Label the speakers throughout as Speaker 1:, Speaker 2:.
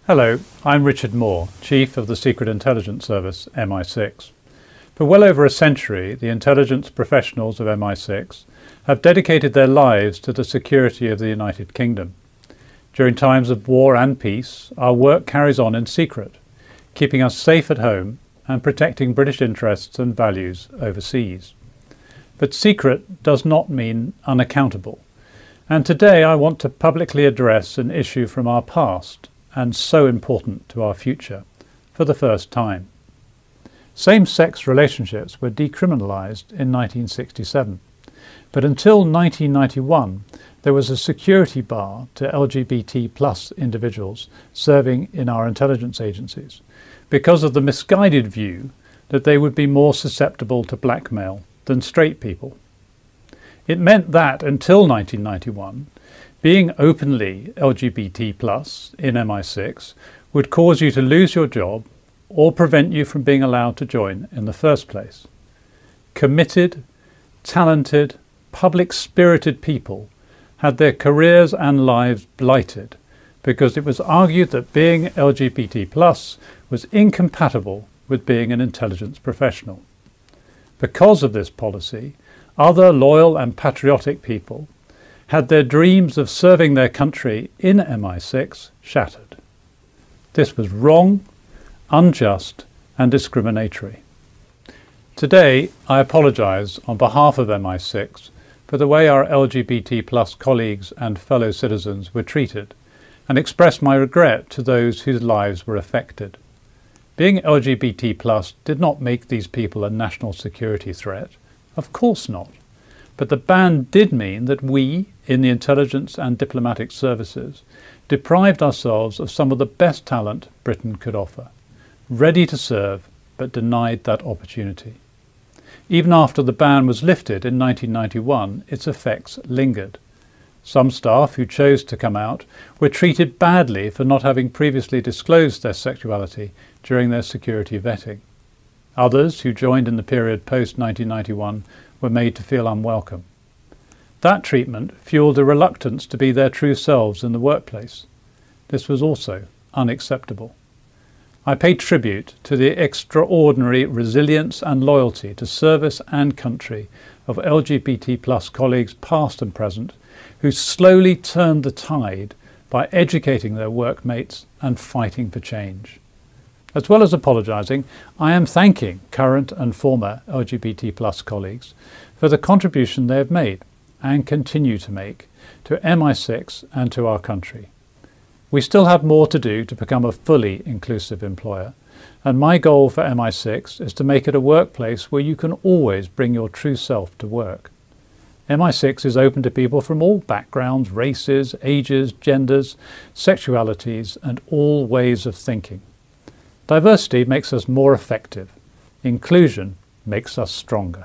Speaker 1: Hello, I'm Richard Moore, Chief of the Secret Intelligence Service, MI6. For well over a century, the intelligence professionals of MI6 have dedicated their lives to the security of the United Kingdom. During times of war and peace, our work carries on in secret, keeping us safe at home and protecting British interests and values overseas. But secret does not mean unaccountable. And today I want to publicly address an issue from our past and so important to our future, for the first time. Same-sex relationships were decriminalised in 1967, but until 1991 there was a security bar to LGBT+ individuals serving in our intelligence agencies, because of the misguided view that they would be more susceptible to blackmail than straight people. It meant that until 1991, being openly LGBT+ in MI6 would cause you to lose your job or prevent you from being allowed to join in the first place. Committed, talented, public-spirited people had their careers and lives blighted because it was argued that being LGBT+ was incompatible with being an intelligence professional. Because of this policy, other loyal and patriotic people had their dreams of serving their country in MI6 shattered. This was wrong, unjust and discriminatory. Today, I apologise on behalf of MI6 for the way our LGBT+ colleagues and fellow citizens were treated, and express my regret to those whose lives were affected. Being LGBT+ did not make these people a national security threat. Of course not. But the ban did mean that we, in the intelligence and diplomatic services, deprived ourselves of some of the best talent Britain could offer, ready to serve but denied that opportunity. Even after the ban was lifted in 1991, its effects lingered. Some staff who chose to come out were treated badly for not having previously disclosed their sexuality during their security vetting. Others who joined in the period post-1991 were made to feel unwelcome. That treatment fueled a reluctance to be their true selves in the workplace. This was also unacceptable. I pay tribute to the extraordinary resilience and loyalty to service and country of LGBT+ colleagues past and present who slowly turned the tide by educating their workmates and fighting for change. As well as apologising, I am thanking current and former LGBT+ colleagues for the contribution they have made and continue to make to MI6 and to our country. We still have more to do to become a fully inclusive employer, and my goal for MI6 is to make it a workplace where you can always bring your true self to work. MI6 is open to people from all backgrounds, races, ages, genders, sexualities, and all ways of thinking. Diversity makes us more effective. Inclusion makes us stronger.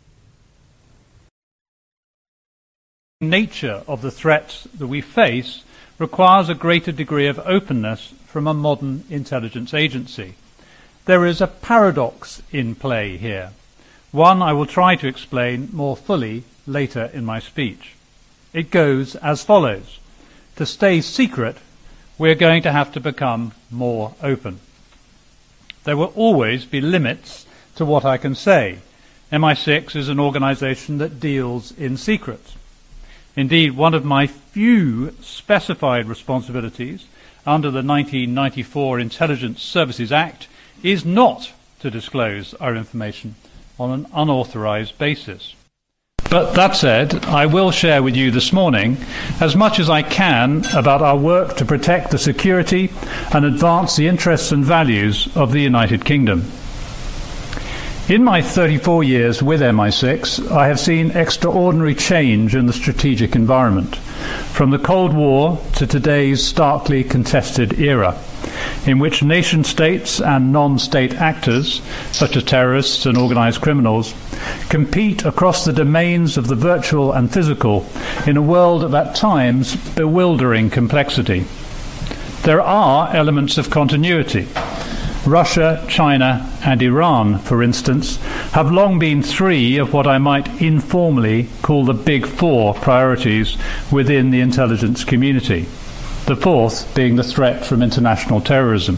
Speaker 1: The nature of the threats that we face requires a greater degree of openness from a modern intelligence agency. There is a paradox in play here, one I will try to explain more fully later in my speech. It goes as follows. To stay secret, we're going to have to become more open. There will always be limits to what I can say. MI6 is an organisation that deals in secrets. Indeed, one of my few specified responsibilities under the 1994 Intelligence Services Act is not to disclose our information on an unauthorised basis. But that said, I will share with you this morning as much as I can about our work to protect the security and advance the interests and values of the United Kingdom. In my 34 years with MI6, I have seen extraordinary change in the strategic environment, from the Cold War to today's starkly contested era, in which nation-states and non-state actors, such as terrorists and organised criminals, compete across the domains of the virtual and physical in a world of at times bewildering complexity. There are elements of continuity. Russia, China and Iran, for instance, have long been three of what I might informally call the Big Four priorities within the intelligence community. the fourth being the threat from international terrorism.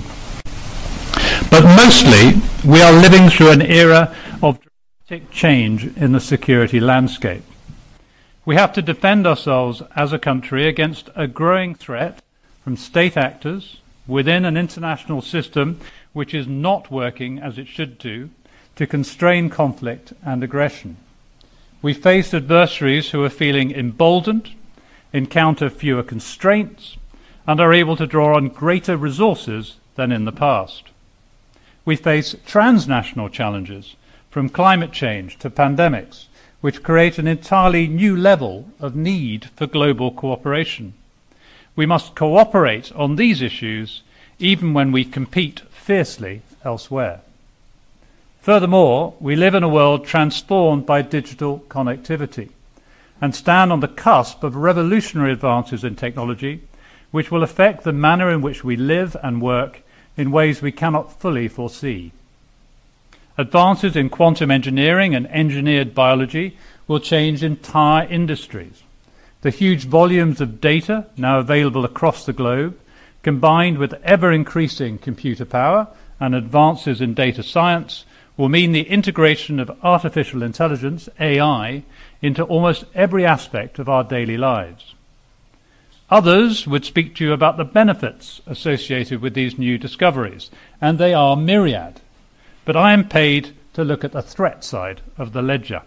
Speaker 1: But mostly, we are living through an era of dramatic change in the security landscape. We have to defend ourselves as a country against a growing threat from state actors within an international system which is not working as it should do to constrain conflict and aggression. We face adversaries who are feeling emboldened, encounter fewer constraints, and are able to draw on greater resources than in the past. We face transnational challenges, from climate change to pandemics, which create an entirely new level of need for global cooperation. We must cooperate on these issues even when we compete fiercely elsewhere. Furthermore, we live in a world transformed by digital connectivity and stand on the cusp of revolutionary advances in technology which will affect the manner in which we live and work in ways we cannot fully foresee. Advances in quantum engineering and engineered biology will change entire industries. The huge volumes of data now available across the globe, combined with ever-increasing computer power and advances in data science, will mean the integration of artificial intelligence, AI, into almost every aspect of our daily lives. Others would speak to you about the benefits associated with these new discoveries, and they are myriad. But I am paid to look at the threat side of the ledger.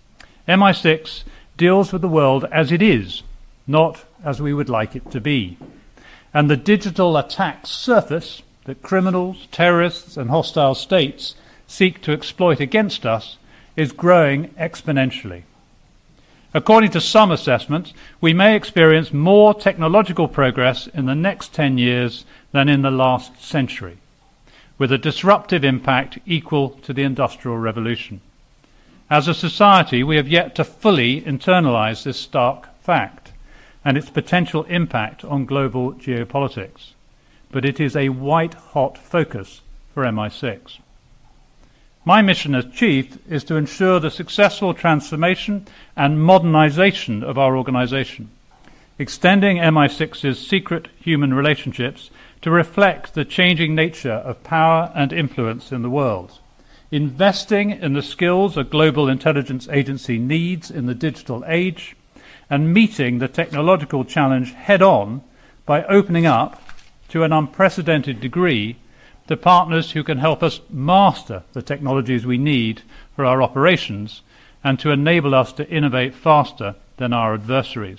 Speaker 1: MI6 deals with the world as it is, not as we would like it to be. And the digital attack surface that criminals, terrorists, and hostile states seek to exploit against us is growing exponentially. According to some assessments, we may experience more technological progress in the next 10 years than in the last century, with a disruptive impact equal to the Industrial Revolution. As a society, we have yet to fully internalize this stark fact and its potential impact on global geopolitics, but it is a white-hot focus for MI6. My mission as Chief is to ensure the successful transformation and modernization of our organization, extending MI6's secret human relationships to reflect the changing nature of power and influence in the world, investing in the skills a global intelligence agency needs in the digital age, and meeting the technological challenge head-on by opening up, to an unprecedented degree, to partners who can help us master the technologies we need for our operations and to enable us to innovate faster than our adversaries.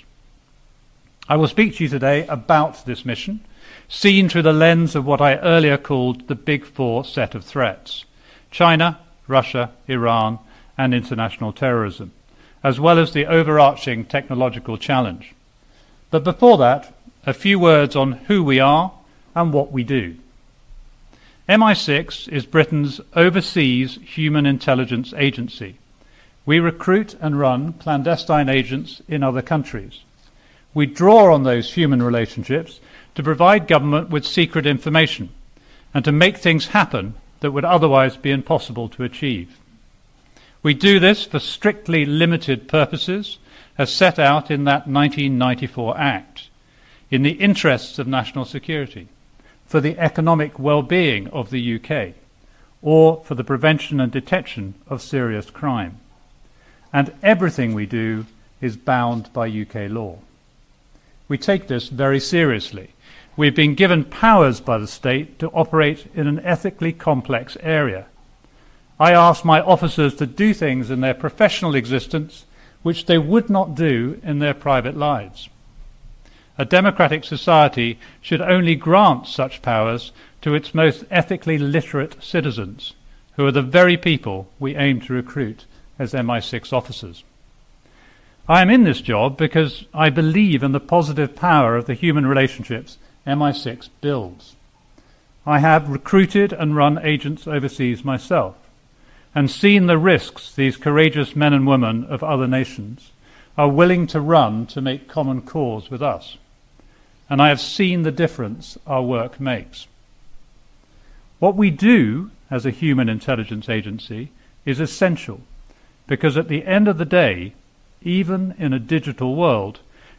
Speaker 1: I will speak to you today about this mission, seen through the lens of what I earlier called the Big Four set of threats: China, Russia, Iran, and international terrorism, as well as the overarching technological challenge. But before that, a few words on who we are and what we do. MI6 is Britain's overseas human intelligence agency. We recruit and run clandestine agents in other countries. We draw on those human relationships to provide government with secret information and to make things happen that would otherwise be impossible to achieve. We do this for strictly limited purposes, as set out in that 1994 Act, in the interests of national security, for the economic well-being of the UK, or for the prevention and detection of serious crime. And everything we do is bound by UK law. We take this very seriously. We've been given powers by the state to operate in an ethically complex area. I ask my officers to do things in their professional existence which they would not do in their private lives. A democratic society should only grant such powers to its most ethically literate citizens, who are the very people we aim to recruit as MI6 officers. I am in this job because I believe in the positive power of the human relationships MI6 builds. I have recruited and run agents overseas myself, and seen the risks these courageous men and women of other nations are willing to run to make common cause with us. And I have seen the difference our work makes. What we do as a human intelligence agency is essential, because at the end of the day, even in a digital world,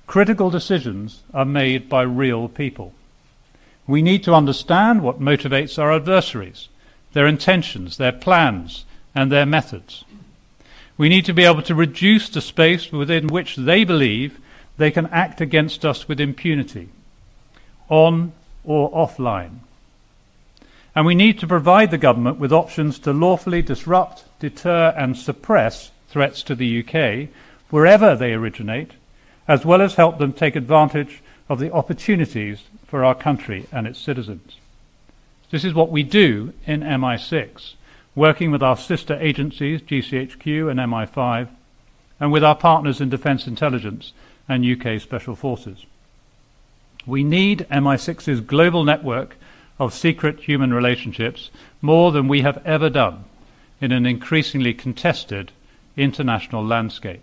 Speaker 1: critical decisions are made by real people. We need to understand what motivates our adversaries, their intentions, their plans, and their methods. We need to be able to reduce the space within which they believe they can act against us with impunity, on or offline. And we need to provide the government with options to lawfully disrupt, deter and suppress threats to the UK wherever they originate, as well as help them take advantage of the opportunities for our country and its citizens. This is what we do in MI6, working with our sister agencies, GCHQ and MI5, and with our partners in Defence Intelligence and UK Special Forces. We need MI6's global network of secret human relationships more than we have ever done in an increasingly contested international landscape.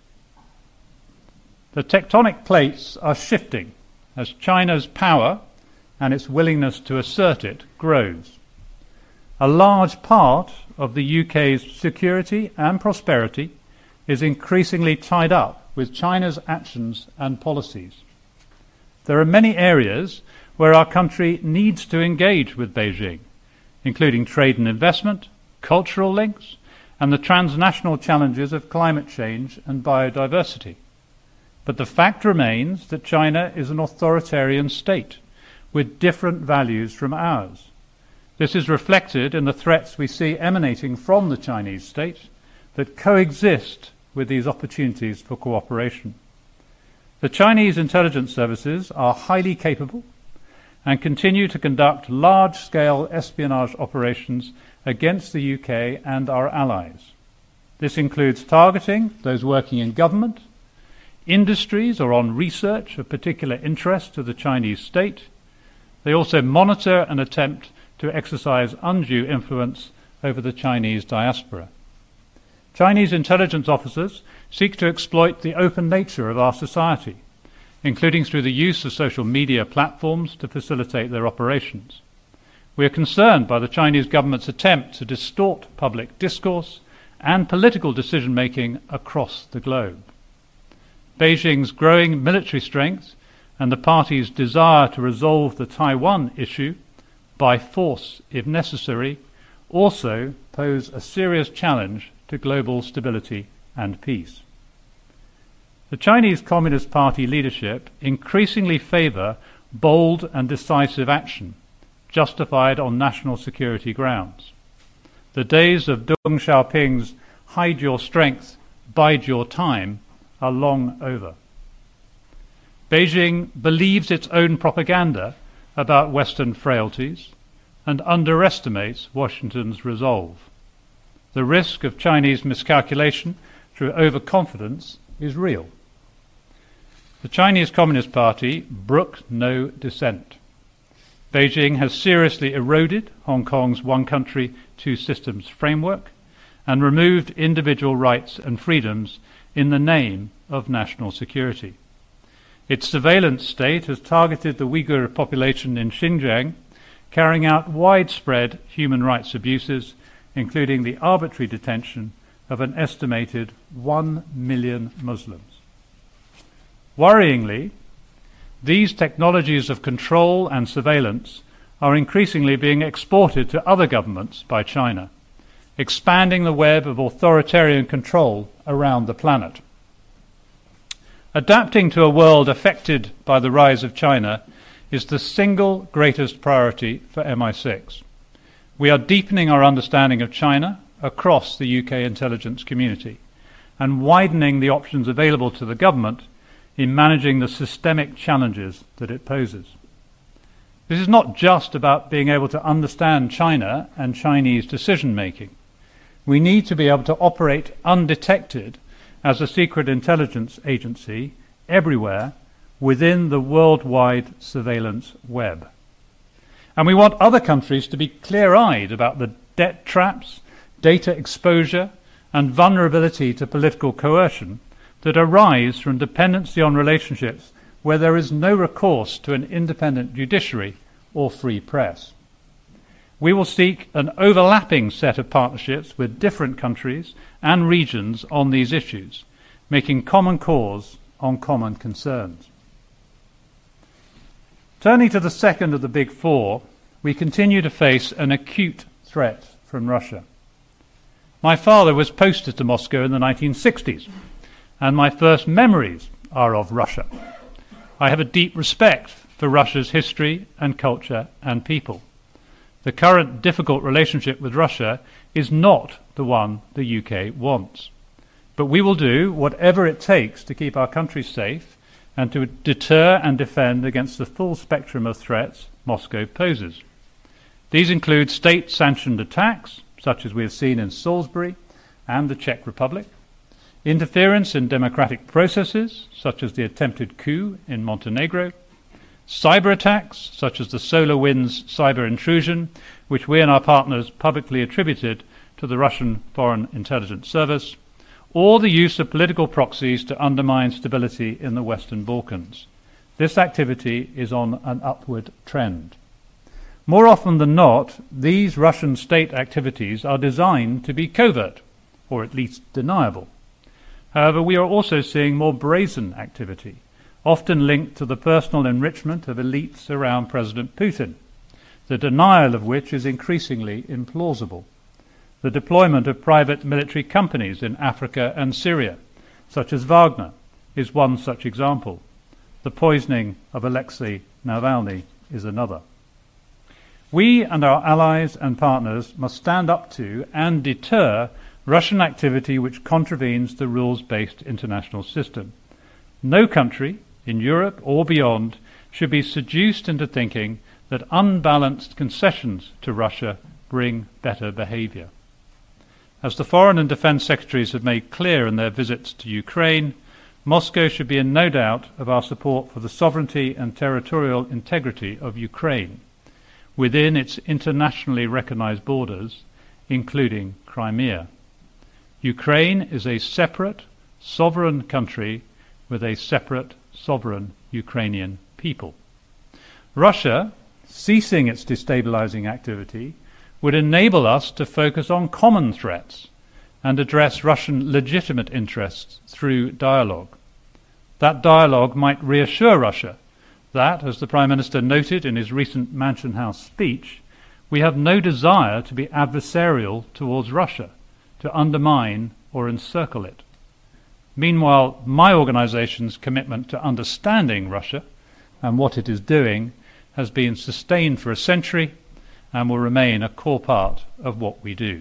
Speaker 1: The tectonic plates are shifting as China's power and its willingness to assert it grows. A large part of the UK's security and prosperity is increasingly tied up with China's actions and policies. There are many areas where our country needs to engage with Beijing, including trade and investment, cultural links, and the transnational challenges of climate change and biodiversity. But the fact remains that China is an authoritarian state with different values from ours. This is reflected in the threats we see emanating from the Chinese state that coexist with these opportunities for cooperation. The Chinese intelligence services are highly capable and continue to conduct large-scale espionage operations against the UK and our allies. This includes targeting those working in government, industries or on research of particular interest to the Chinese state. They also monitor and attempt to exercise undue influence over the Chinese diaspora. Chinese intelligence officers seek to exploit the open nature of our society, including through the use of social media platforms to facilitate their operations. We are concerned by the Chinese government's attempt to distort public discourse and political decision-making across the globe. Beijing's growing military strength and the party's desire to resolve the Taiwan issue, by force if necessary, also pose a serious challenge to global stability and peace. The Chinese Communist Party leadership increasingly favour bold and decisive action, justified on national security grounds. The days of Deng Xiaoping's hide your strength, bide your time are long over. Beijing believes its own propaganda about Western frailties and underestimates Washington's resolve. The risk of Chinese miscalculation through overconfidence is real. The Chinese Communist Party brooked no dissent. Beijing has seriously eroded Hong Kong's one country, two systems framework and removed individual rights and freedoms in the name of national security. Its surveillance state has targeted the Uyghur population in Xinjiang, carrying out widespread human rights abuses, including the arbitrary detention of an estimated 1 million Muslims. Worryingly, these technologies of control and surveillance are increasingly being exported to other governments by China, expanding the web of authoritarian control around the planet. Adapting to a world affected by the rise of China is the single greatest priority for MI6. We are deepening our understanding of China across the UK intelligence community and widening the options available to the government in managing the systemic challenges that it poses. This is not just about being able to understand China and Chinese decision-making. We need to be able to operate undetected as a secret intelligence agency everywhere within the worldwide surveillance web. And we want other countries to be clear-eyed about the debt traps, data exposure, and vulnerability to political coercion that arise from dependency on relationships where there is no recourse to an independent judiciary or free press. We will seek an overlapping set of partnerships with different countries and regions on these issues, making common cause on common concerns. Turning to the second of the big four, we continue to face an acute threat from Russia. My father was posted to Moscow in the 1960s, and my first memories are of Russia. I have a deep respect for Russia's history and culture and people. The current difficult relationship with Russia is not the one the UK wants. But we will do whatever it takes to keep our country safe and to deter and defend against the full spectrum of threats Moscow poses. These include state-sanctioned attacks, such as we have seen in Salisbury and the Czech Republic, interference in democratic processes, such as the attempted coup in Montenegro, cyber attacks, such as the SolarWinds cyber intrusion, which we and our partners publicly attributed to the Russian Foreign Intelligence Service, or the use of political proxies to undermine stability in the Western Balkans. This activity is on an upward trend. More often than not, these Russian state activities are designed to be covert, or at least deniable. However, we are also seeing more brazen activity, often linked to the personal enrichment of elites around President Putin, the denial of which is increasingly implausible. The deployment of private military companies in Africa and Syria, such as Wagner, is one such example. The poisoning of Alexei Navalny is another. We and our allies and partners must stand up to and deter Russian activity which contravenes the rules-based international system. No country, in Europe or beyond, should be seduced into thinking that unbalanced concessions to Russia bring better behaviour. As the Foreign and Defence Secretaries have made clear in their visits to Ukraine, Moscow should be in no doubt of our support for the sovereignty and territorial integrity of Ukraine within its internationally recognised borders, including Crimea. Ukraine is a separate, sovereign country with a separate, sovereign Ukrainian people. Russia, ceasing its destabilising activity, would enable us to focus on common threats and address Russian legitimate interests through dialogue. That dialogue might reassure Russia that, as the Prime Minister noted in his recent Mansion House speech, we have no desire to be adversarial towards Russia, to undermine or encircle it. Meanwhile, my organisation's commitment to understanding Russia and what it is doing has been sustained for a century and will remain a core part of what we do.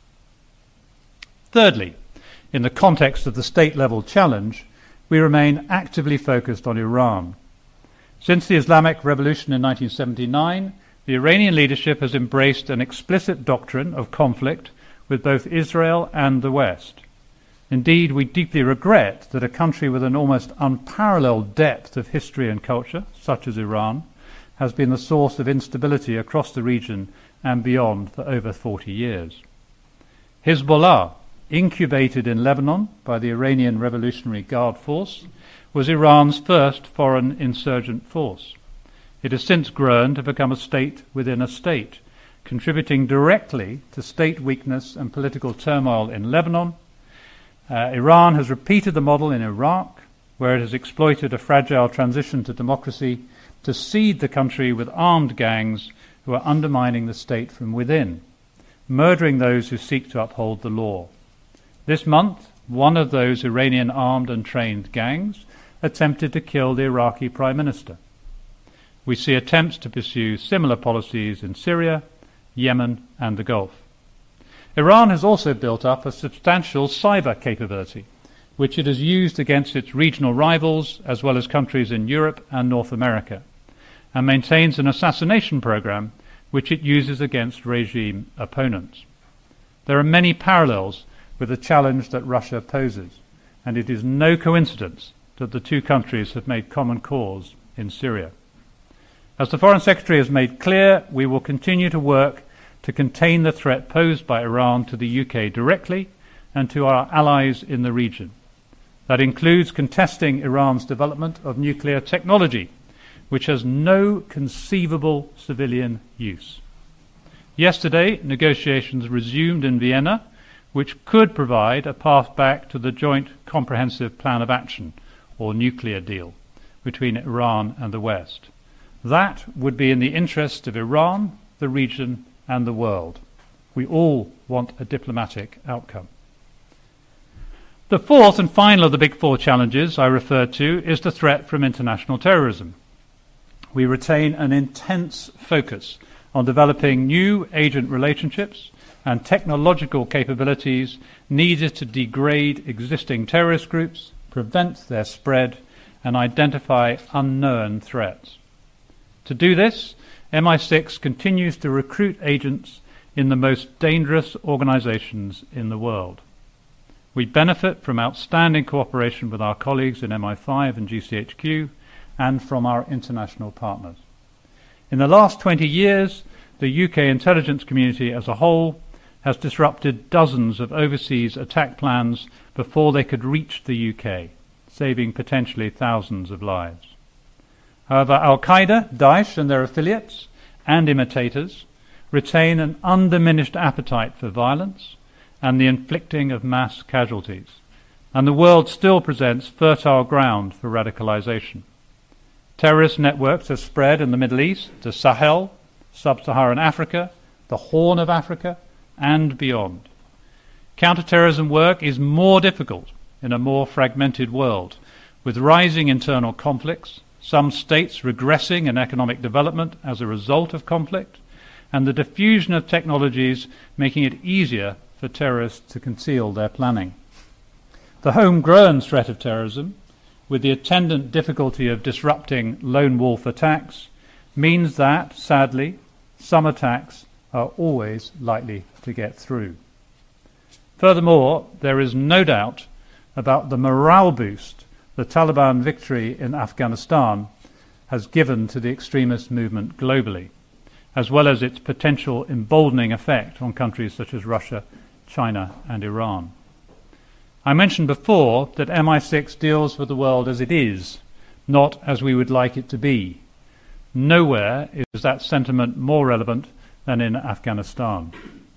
Speaker 1: Thirdly, in the context of the state-level challenge, we remain actively focused on Iran. Since the Islamic Revolution in 1979, the Iranian leadership has embraced an explicit doctrine of conflict with both Israel and the West. Indeed, we deeply regret that a country with an almost unparalleled depth of history and culture, such as Iran, has been the source of instability across the region and beyond for over 40 years. Hezbollah, incubated in Lebanon by the Iranian Revolutionary Guard Force, was Iran's first foreign insurgent force. It has since grown to become a state within a state, contributing directly to state weakness and political turmoil in Lebanon. Iran has repeated the model in Iraq, where it has exploited a fragile transition to democracy to seed the country with armed gangs who are undermining the state from within, murdering those who seek to uphold the law. This month, one of those Iranian armed and trained gangs attempted to kill the Iraqi Prime Minister. We see attempts to pursue similar policies in Syria, Yemen, and the Gulf. Iran has also built up a substantial cyber capability, which it has used against its regional rivals as well as countries in Europe and North America, and maintains an assassination program which it uses against regime opponents. There are many parallels with the challenge that Russia poses, and it is no coincidence that the two countries have made common cause in Syria. As the Foreign Secretary has made clear, we will continue to work to contain the threat posed by Iran to the UK directly and to our allies in the region. That includes contesting Iran's development of nuclear technology, which has no conceivable civilian use. Yesterday, negotiations resumed in Vienna, which could provide a path back to the Joint Comprehensive Plan of Action, or nuclear deal between Iran and the West. That would be in the interest of Iran, the region, and the world. We all want a diplomatic outcome. The fourth and final of the big four challenges I referred to is the threat from international terrorism. We retain an intense focus on developing new agent relationships and technological capabilities needed to degrade existing terrorist groups, prevent their spread, and identify unknown threats. To do this, MI6 continues to recruit agents in the most dangerous organizations in the world. We benefit from outstanding cooperation with our colleagues in MI5 and GCHQ and from our international partners. In the last 20 years, the UK intelligence community as a whole has disrupted dozens of overseas attack plans before they could reach the UK, saving potentially thousands of lives. However, Al-Qaeda, Daesh and their affiliates and imitators retain an undiminished appetite for violence and the inflicting of mass casualties, and the world still presents fertile ground for radicalization. Terrorist networks have spread in the Middle East, the Sahel, Sub-Saharan Africa, the Horn of Africa, and beyond. Counterterrorism work is more difficult in a more fragmented world, with rising internal conflicts, some states regressing in economic development as a result of conflict, and the diffusion of technologies making it easier for terrorists to conceal their planning. The homegrown threat of terrorism, with the attendant difficulty of disrupting lone wolf attacks, means that, sadly, some attacks are always likely to get through. Furthermore, there is no doubt about the morale boost the Taliban victory in Afghanistan has given to the extremist movement globally, as well as its potential emboldening effect on countries such as Russia, China, and Iran. I mentioned before that MI6 deals with the world as it is, not as we would like it to be. Nowhere is that sentiment more relevant than in Afghanistan.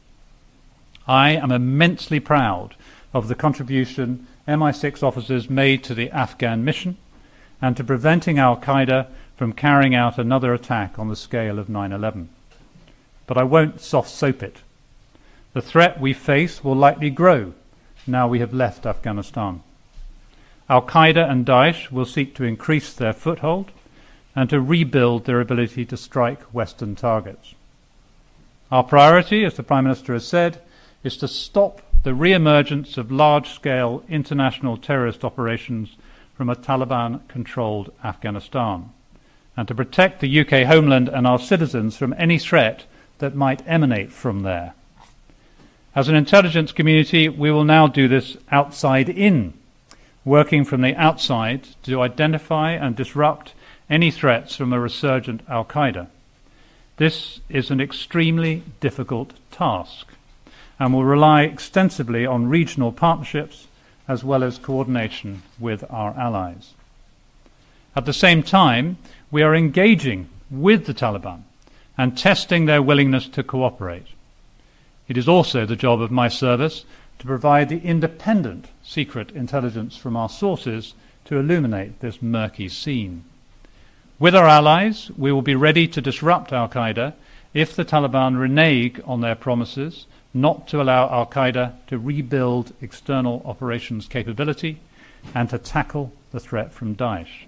Speaker 1: I am immensely proud of the contribution MI6 officers made to the Afghan mission and to preventing Al-Qaeda from carrying out another attack on the scale of 9/11. But I won't soft-soap it. The threat we face will likely grow now we have left Afghanistan. Al-Qaeda and Daesh will seek to increase their foothold and to rebuild their ability to strike Western targets. Our priority, as the Prime Minister has said, is to stop the re-emergence of large-scale international terrorist operations from a Taliban-controlled Afghanistan, and to protect the UK homeland and our citizens from any threat that might emanate from there. As an intelligence community, we will now do this outside in, working from the outside to identify and disrupt any threats from a resurgent Al-Qaeda. This is an extremely difficult task and will rely extensively on regional partnerships as well as coordination with our allies. At the same time, we are engaging with the Taliban and testing their willingness to cooperate. It is also the job of my service to provide the independent secret intelligence from our sources to illuminate this murky scene. With our allies, we will be ready to disrupt Al-Qaeda if the Taliban renege on their promises not to allow Al-Qaeda to rebuild external operations capability and to tackle the threat from Daesh.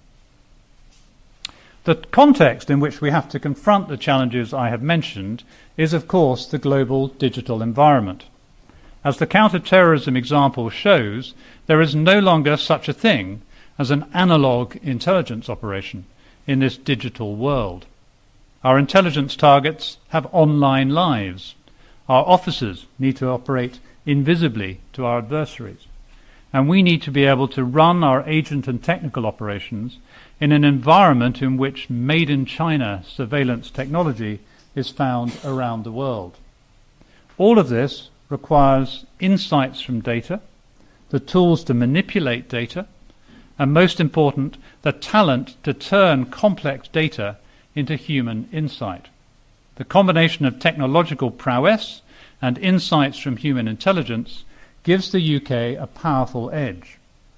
Speaker 1: The context in which we have to confront the challenges I have mentioned is, of course, the global digital environment. As the counter-terrorism example shows, there is no longer such a thing as an analog intelligence operation in this digital world. Our intelligence targets have online lives. Our officers need to operate invisibly to our adversaries. And we need to be able to run our agent and technical operations in an environment in which made-in-China surveillance technology is found around the world. All of this requires insights from data, the tools to manipulate data, and most important, the talent to turn complex data into human insight. The combination of technological prowess and insights from human intelligence gives the UK a powerful edge.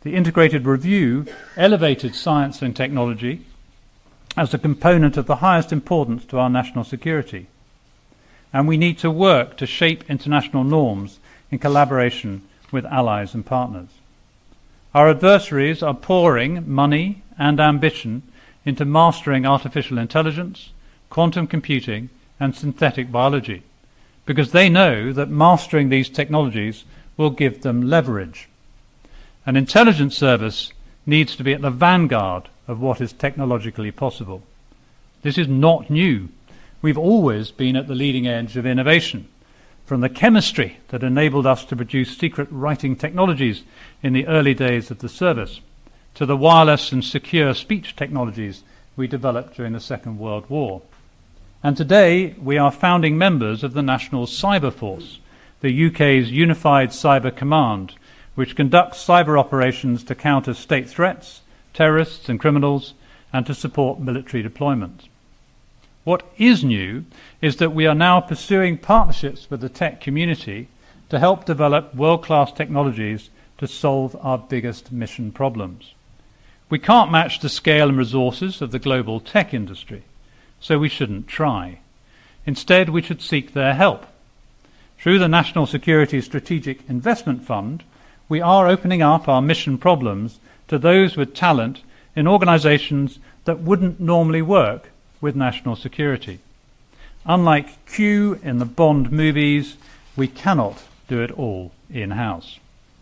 Speaker 1: The integrated review elevated science and technology as a component of the highest importance to our national security. And we need to work to shape international norms in collaboration with allies and partners. Our adversaries are pouring money and ambition into mastering artificial intelligence, quantum computing, and synthetic biology, because they know that mastering these technologies will give them leverage. An intelligence service needs to be at the vanguard of what is technologically possible. This is not new. We've always been at the leading edge of innovation, from the chemistry that enabled us to produce secret writing technologies in the early days of the service, to the wireless and secure speech technologies we developed during the Second World War. And today we are founding members of the National Cyber Force, the UK's unified cyber command, which conducts cyber operations to counter state threats, terrorists and criminals, and to support military deployment. What is new is that we are now pursuing partnerships with the tech community to help develop world-class technologies to solve our biggest mission problems. We can't match the scale and resources of the global tech industry, so we shouldn't try. Instead, we should seek their help. Through the National Security Strategic Investment Fund, we are opening up our mission problems to those with talent in organizations that wouldn't normally work with national security. Unlike Q in the Bond movies, we cannot do it all in-house.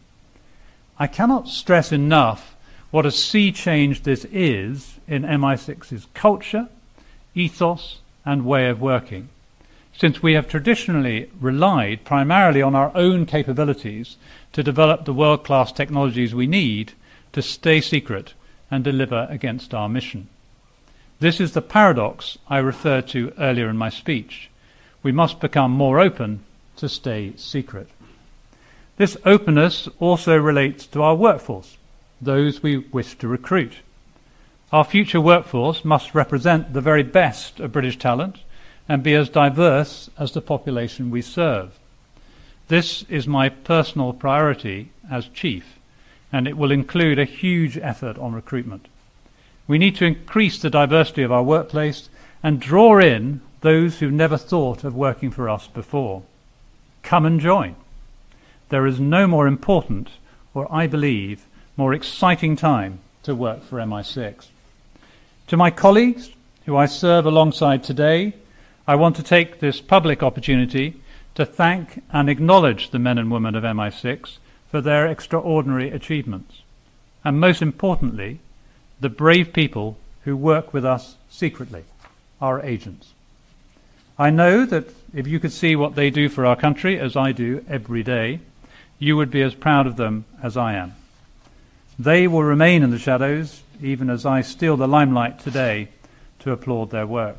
Speaker 1: I cannot stress enough what a sea change this is in MI6's culture, ethos, and way of working, since we have traditionally relied primarily on our own capabilities to develop the world-class technologies we need to stay secret and deliver against our mission. This is the paradox I referred to earlier in my speech. We must become more open to stay secret. This openness also relates to our workforce, those we wish to recruit. Our future workforce must represent the very best of British talent and be as diverse as the population we serve. This is my personal priority as Chief, and it will include a huge effort on recruitment. We need to increase the diversity of our workplace and draw in those who never thought of working for us before. Come and join. There is no more important, or I believe, more exciting time to work for MI6. To my colleagues, who I serve alongside today, I want to take this public opportunity to thank and acknowledge the men and women of MI6 for their extraordinary achievements, and most importantly, the brave people who work with us secretly, our agents. I know that if you could see what they do for our country, as I do every day, you would be as proud of them as I am. They will remain in the shadows, even as I steal the limelight today to applaud their work.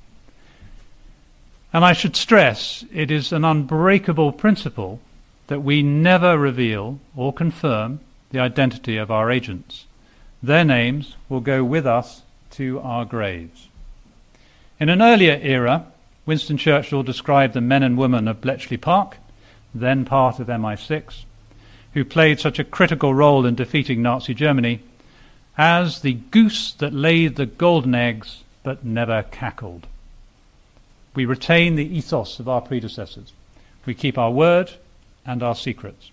Speaker 1: And I should stress, it is an unbreakable principle that we never reveal or confirm the identity of our agents. Their names will go with us to our graves. In an earlier era, Winston Churchill described the men and women of Bletchley Park, then part of MI6, who played such a critical role in defeating Nazi Germany, as the goose that laid the golden eggs but never cackled. We retain the ethos of our predecessors. We keep our word and our secrets.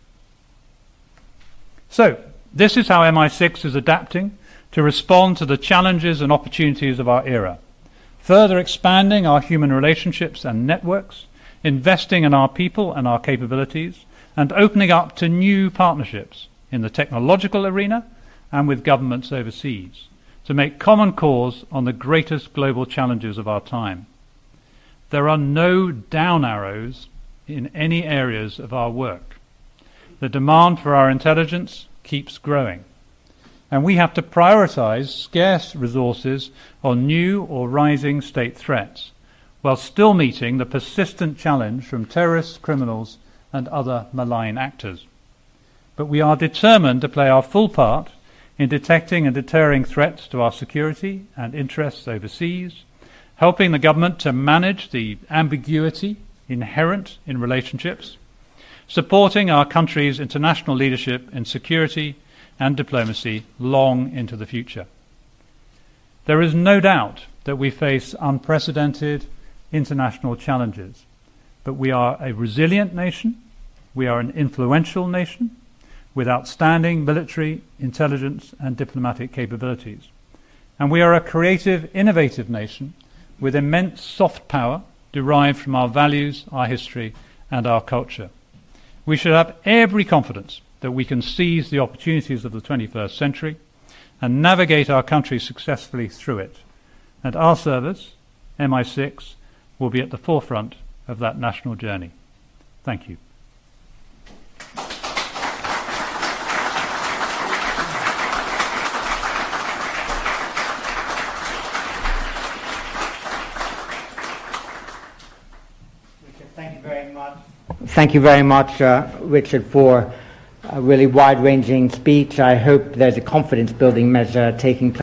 Speaker 1: So, this is how MI6 is adapting to respond to the challenges and opportunities of our era, further expanding our human relationships and networks, investing in our people and our capabilities, and opening up to new partnerships in the technological arena and with governments overseas to make common cause on the greatest global challenges of our time. There are no down arrows in any areas of our work. The demand for our intelligence keeps growing, and we have to prioritize scarce resources on new or rising state threats, while still meeting the persistent challenge from terrorists, criminals, and other malign actors. But we are determined to play our full part in detecting and deterring threats to our security and interests overseas, helping the government to manage the ambiguity inherent in relationships, supporting our country's international leadership in security, and diplomacy long into the future. There is no doubt that we face unprecedented international challenges, but we are a resilient nation, we are an influential nation, with outstanding military, intelligence and diplomatic capabilities. And we are a creative, innovative nation with immense soft power derived from our values, our history and our culture. We should have every confidence that we can seize the opportunities of the 21st century and navigate our country successfully through it. And our service, MI6, will be at the forefront of that national journey. Thank you.
Speaker 2: Thank you very much, Richard, for a really wide-ranging speech. I hope there's a confidence-building measure taking place.